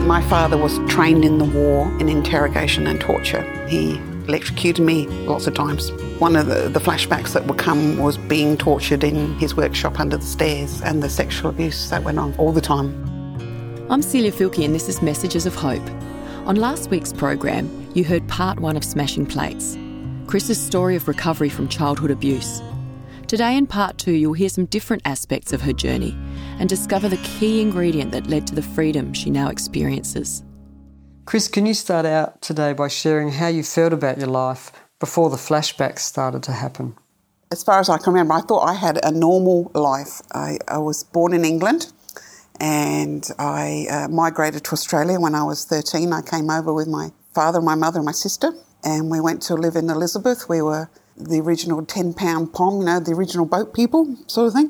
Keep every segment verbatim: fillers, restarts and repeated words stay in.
My father was trained in the war in interrogation and torture. He electrocuted me lots of times. One of the, the flashbacks that would come was being tortured in his workshop under the stairs and the sexual abuse that went on all the time. I'm Celia Filkey and this is Messages of Hope. On last week's program, you heard part one of Smashing Plates, Chris's story of recovery from childhood abuse. Today in part two, you'll hear some different aspects of her journey and discover the key ingredient that led to the freedom she now experiences. Chris, can you start out today by sharing how you felt about your life before the flashbacks started to happen? As far as I can remember, I thought I had a normal life. I, I was born in England and I uh, migrated to Australia when I was thirteen. I came over with my father, my mother and my sister, and we went to live in Elizabeth. We were the original ten-pound pom, you know, the original boat people sort of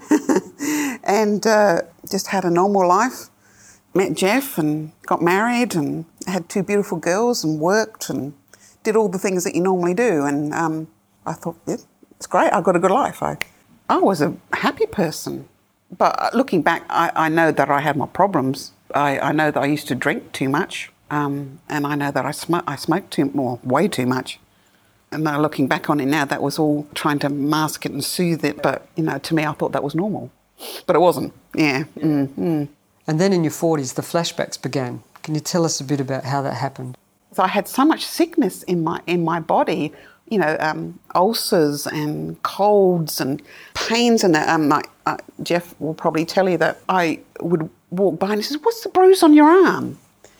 thing. and uh, just had a normal life. Met Jeff and got married and had two beautiful girls and worked and did all the things that you normally do. And um, I thought, yeah, it's great, I've got a good life. I, I was a happy person. But looking back, I, I know that I had my problems. I, I know that I used to drink too much. Um, and I know that I, sm- I smoked too, well, way too much. And uh, looking back on it now, that was all trying to mask it and soothe it. But, you know, to me, I thought that was normal. But it wasn't, yeah. Mm-hmm. And then in your forties, the flashbacks began. Can you tell us a bit about how that happened? So I had so much sickness in my in my body, you know, um, ulcers and colds and pains. And um, like, uh, Jeff will probably tell you that I would walk by and he says, "What's the bruise on your arm?"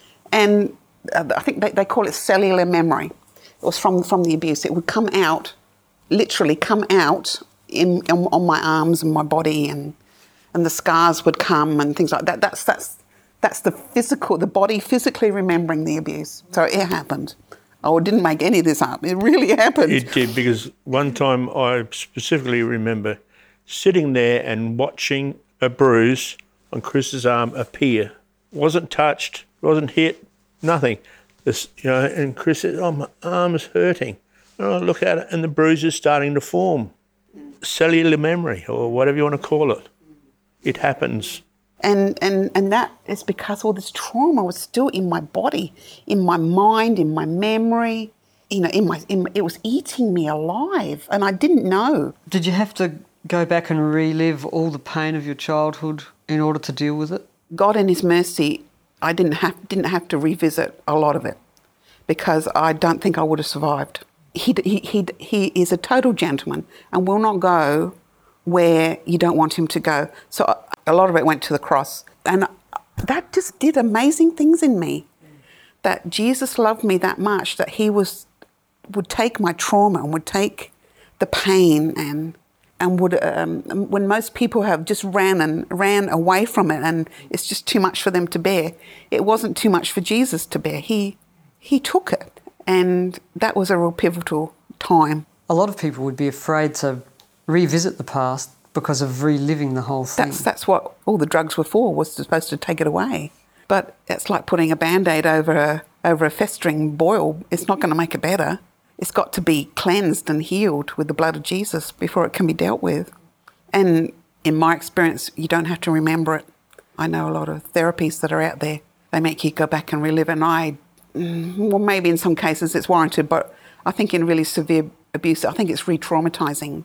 And uh, I think they, they call it cellular memory. It was from, from the abuse. It would come out, literally come out in, in on my arms and my body, and and the scars would come and things like that. That's that's that's the physical, the body physically remembering the abuse. So it happened. Oh, I didn't make any of this up. It really happened. It did, because one time I specifically remember sitting there and watching a bruise on Chris's arm appear. Wasn't touched, wasn't hit, nothing. This, you know, and Chris said, "Oh, my arm is hurting." And I look at it and the bruise is starting to form. Cellular memory, or whatever you want to call it. It happens. And, and and that is because all this trauma was still in my body, in my mind, in my memory. You know, in my, in my, it was eating me alive, and I didn't know. Did you have to go back and relive all the pain of your childhood in order to deal with it? God in His mercy, I didn't have didn't have to revisit a lot of it, because I don't think I would have survived. He he he he is a total gentleman and will not go where you don't want him to go. So a lot of it went to the cross. And that just did amazing things in me. That Jesus loved me that much, that he was would take my trauma and would take the pain and and would, um, when most people have just ran and ran away from it and it's just too much for them to bear, it wasn't too much for Jesus to bear. He he took it. And that was a real pivotal time. A lot of people would be afraid to revisit the past because of reliving the whole thing. That's that's what all the drugs were for, was supposed to take it away. But it's like putting a Band-Aid over a, over a festering boil. It's not going to make it better. It's got to be cleansed and healed with the blood of Jesus before it can be dealt with. And in my experience, you don't have to remember it. I know a lot of therapies that are out there. They make you go back and relive it. And I, well, maybe in some cases it's warranted, but I think in really severe abuse, I think it's re-traumatising.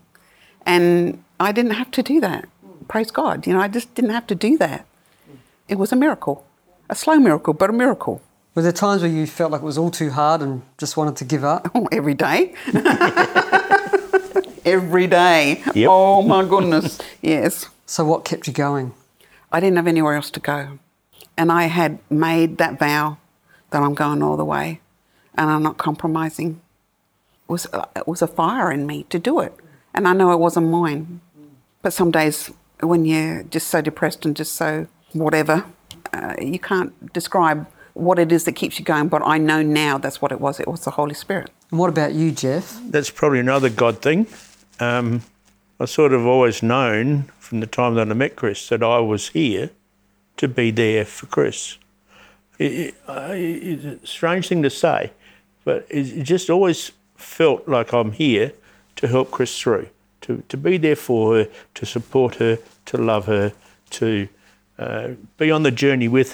And I didn't have to do that. Praise God. You know, I just didn't have to do that. It was a miracle. A slow miracle, but a miracle. Were there times where you felt like it was all too hard and just wanted to give up? Oh, every day. Every day. Yep. Oh, my goodness. Yes. So what kept you going? I didn't have anywhere else to go. And I had made that vow that I'm going all the way and I'm not compromising. It was, it was a fire in me to do it. And I know it wasn't mine. But some days when you're just so depressed and just so whatever, uh, you can't describe what it is that keeps you going. But I know now that's what it was. It was the Holy Spirit. And what about you, Jeff? That's probably another God thing. Um, I sort of always known from the time that I met Chris that I was here to be there for Chris. It, it, uh, it's a strange thing to say, but it just always felt like I'm here to help Chris through, to, to be there for her, to support her, to love her, to uh, be on the journey with her.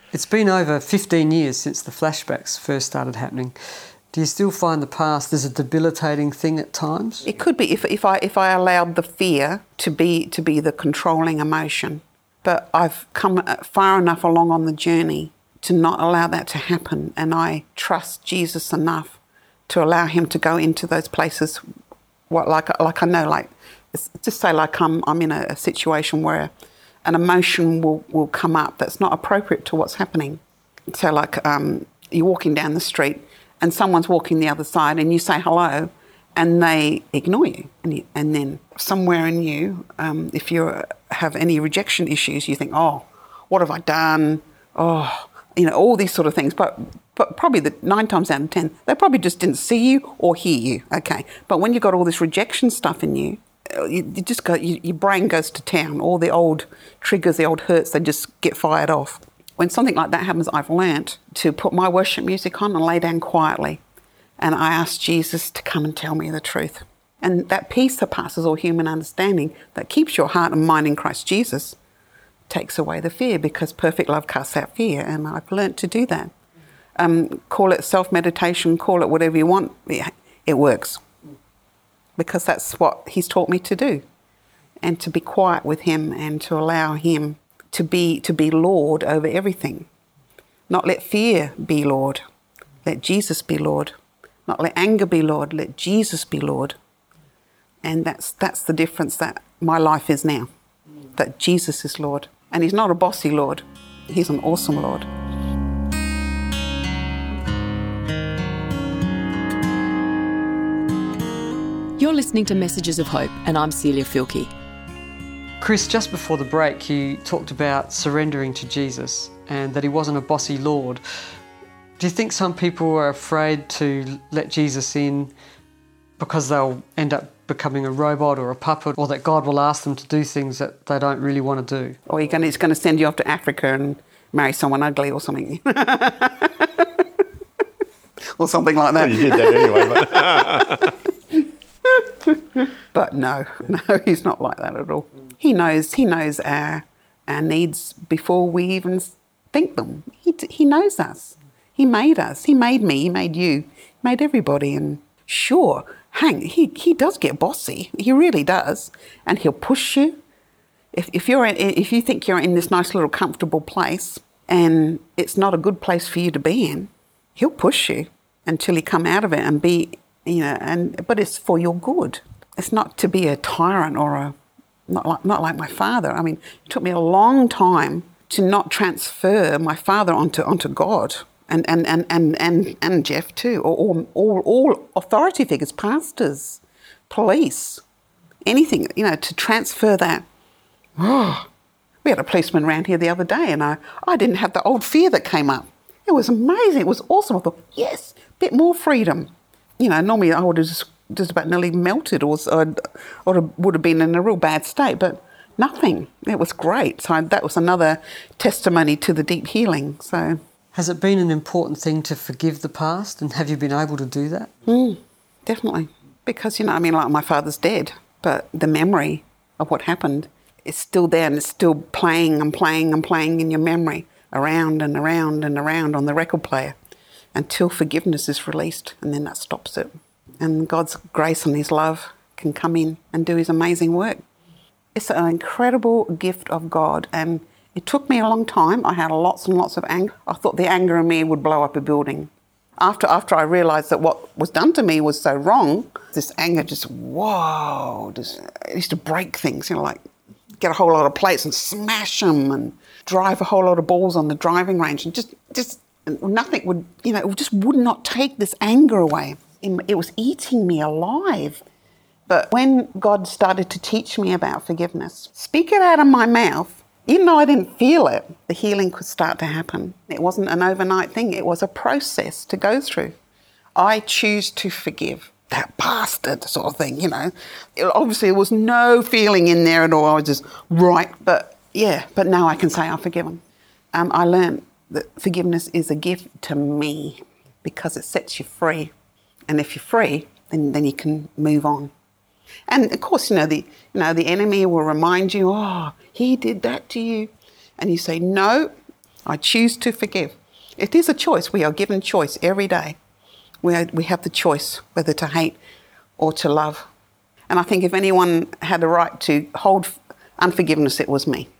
It's been over fifteen years since the flashbacks first started happening. Do you still find the past as a debilitating thing at times? It could be if, if I if I allowed the fear to be to be the controlling emotion. But I've come far enough along on the journey to not allow that to happen, and I trust Jesus enough to allow him to go into those places. What like like I know like just say like I'm I'm in a, a situation where an emotion will, will come up that's not appropriate to what's happening. So like um, you're walking down the street and someone's walking the other side and you say hello and they ignore you. And, you, and then somewhere in you, um, if you have any rejection issues, you think, oh, what have I done? Oh, you know, all these sort of things. But but probably the nine times out of ten, they probably just didn't see you or hear you. Okay. But when you've got all this rejection stuff in you, You, you just go. You, your brain goes to town. All the old triggers, the old hurts, they just get fired off. When something like that happens, I've learnt to put my worship music on and lay down quietly, and I ask Jesus to come and tell me the truth. And that peace that passes all human understanding, that keeps your heart and mind in Christ Jesus, takes away the fear, because perfect love casts out fear, and I've learnt to do that. Um, call it self-meditation, call it whatever you want. It, it works. Because that's what he's taught me to do, and to be quiet with him and to allow him to be to be Lord over everything. Not let fear be Lord, let Jesus be Lord. Not let anger be Lord, let Jesus be Lord. And that's that's the difference that my life is now, that Jesus is Lord. And he's not a bossy Lord, he's an awesome Lord. You're listening to Messages of Hope, and I'm Celia Filkey. Chris, just before the break, you talked about surrendering to Jesus and that he wasn't a bossy Lord. Do you think some people are afraid to let Jesus in because they'll end up becoming a robot or a puppet, or that God will ask them to do things that they don't really want to do? Or you're gonna, he's going to send you off to Africa and marry someone ugly or something. Or something like that. Well, you did that anyway. But But no, no, he's not like that at all. He knows, he knows our our needs before we even think them. He he knows us. He made us. He made me. He made you. He made everybody. And sure, hang, he he does get bossy. He really does, and he'll push you. If if you're in, if you think you're in this nice little comfortable place and it's not a good place for you to be in, he'll push you until you come out of it and be. You know, and but it's for your good. It's not to be a tyrant or a not like not like my father. I mean, it took me a long time to not transfer my father onto onto God and and and and and, and Jeff too, or all, all all authority figures, pastors, police, anything. You know, to transfer that. Oh, we had a policeman around here the other day, and I I didn't have the old fear that came up. It was amazing. It was awesome. I thought, yes, a bit more freedom. You know, normally I would have just, just about nearly melted, or I'd, or would have been in a real bad state, but nothing. It was great. So that was another testimony to the deep healing. So, has it been an important thing to forgive the past, and have you been able to do that? Mm, definitely. Because, you know, I mean, like my father's dead, but the memory of what happened is still there, and it's still playing and playing and playing in your memory, around and around and around on the record player, until forgiveness is released, and then that stops it. And God's grace and his love can come in and do his amazing work. It's an incredible gift of God, and it took me a long time. I had lots and lots of anger. I thought the anger in me would blow up a building. After after I realised that what was done to me was so wrong, this anger just, whoa, just, it used to break things, you know, like get a whole lot of plates and smash them and drive a whole lot of balls on the driving range, and just just nothing would, you know, it just would not take this anger away. It was eating me alive. But when God started to teach me about forgiveness, speak it out of my mouth, even though I didn't feel it, the healing could start to happen. It wasn't an overnight thing. It was a process to go through. I choose to forgive that bastard sort of thing, you know. It, obviously, there was no feeling in there at all. I was just, right. But, yeah, but now I can say I forgive him. Um, I learned that forgiveness is a gift to me because it sets you free. And if you're free, then, then you can move on. And of course, you know, the you know, the enemy will remind you, oh, he did that to you. And you say, no, I choose to forgive. It is a choice. We are given choice every day. We, are, we have the choice whether to hate or to love. And I think if anyone had a right to hold unforgiveness, it was me.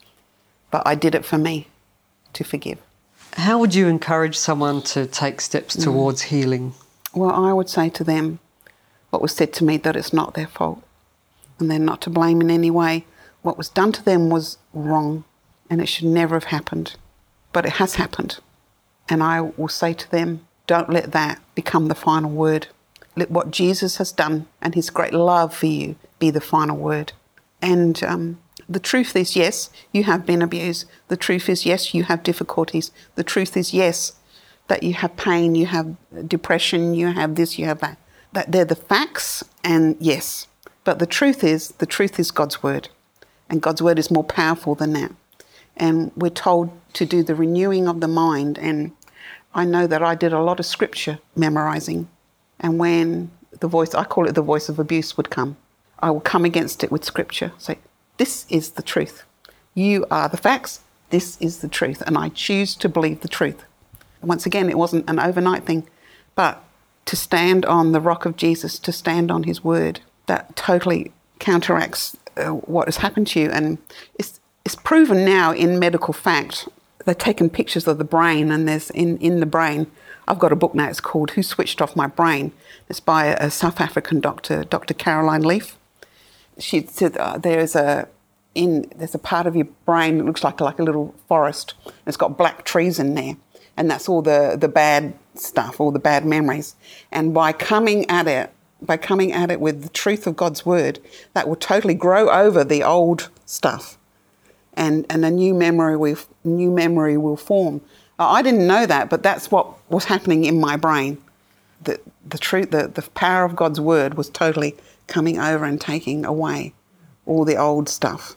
But I did it for me, to forgive. How would you encourage someone to take steps towards mm. healing? Well, I would say to them what was said to me, that it's not their fault and they're not to blame in any way. What was done to them was wrong and it should never have happened. But it has happened. And I will say to them, don't let that become the final word. Let what Jesus has done and his great love for you be the final word. And um, the truth is, yes, you have been abused. The truth is, yes, you have difficulties. The truth is, yes, that you have pain, you have depression, you have this, you have that. That they're the facts, and yes. But the truth is, the truth is God's word. And God's word is more powerful than that. And we're told to do the renewing of the mind. And I know that I did a lot of scripture memorizing. And when the voice, I call it the voice of abuse, would come, I will come against it with scripture. Say, this is the truth. You are the facts. This is the truth. And I choose to believe the truth. Once again, it wasn't an overnight thing, but to stand on the rock of Jesus, to stand on his word, that totally counteracts uh, what has happened to you. And it's, it's proven now in medical fact. They've taken pictures of the brain, and there's in, in the brain, I've got a book now, it's called Who Switched Off My Brain? It's by a South African doctor, Doctor Caroline Leaf. She said uh, there's a in there's a part of your brain that looks like like a little forest. It's got black trees in there, and that's all the, the bad stuff, all the bad memories. And by coming at it, by coming at it with the truth of God's word, that will totally grow over the old stuff, and and a new memory will new memory will form. I didn't know that, but that's what was happening in my brain. The the truth, the, the power of God's word was totally coming over and taking away all the old stuff.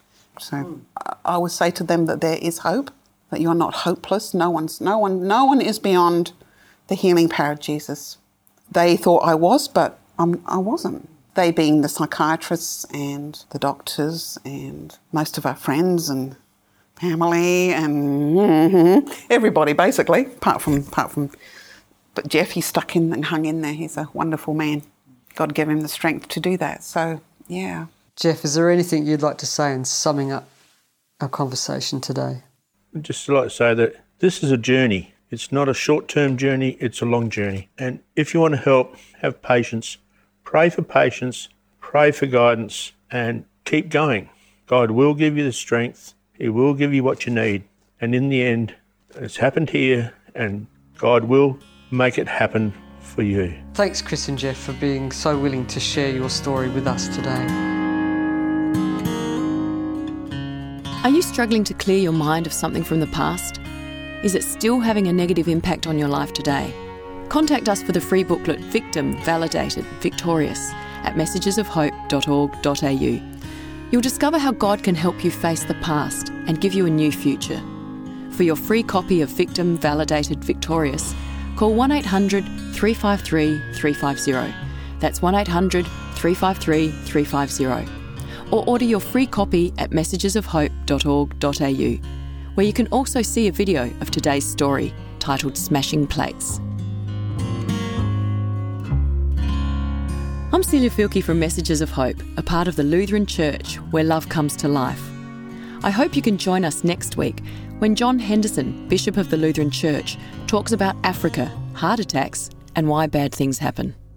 So I would say to them that there is hope, that you're not hopeless. No one's no one no one is beyond the healing power of Jesus. They thought I was, but I'm, I wasn't. They being the psychiatrists and the doctors and most of our friends and family and mm-hmm, everybody basically, apart from apart from. But Jeff, he's stuck in and hung in there. He's a wonderful man. God gave him the strength to do that. So yeah. Jeff, is there anything you'd like to say in summing up our conversation today? I'd just like to say that this is a journey. It's not a short-term journey, it's a long journey. And if you want to help, have patience. Pray for patience, pray for guidance, and keep going. God will give you the strength. He will give you what you need. And in the end, it's happened here, and God will make it happen for you. Thanks, Chris and Jeff, for being so willing to share your story with us today. Are you struggling to clear your mind of something from the past? Is it still having a negative impact on your life today? Contact us for the free booklet Victim, Validated, Victorious at messages of hope dot org dot a u. You'll discover how God can help you face the past and give you a new future. For your free copy of Victim, Validated, Victorious, call one eight hundred three five three three five zero. That's one eight hundred three five three three five zero. Or order your free copy at messages of hope dot org dot a u, where you can also see a video of today's story titled Smashing Plates. I'm Celia Filkey from Messages of Hope, a part of the Lutheran Church where love comes to life. I hope you can join us next week when John Henderson, Bishop of the Lutheran Church, talks about Africa, heart attacks, and why bad things happen.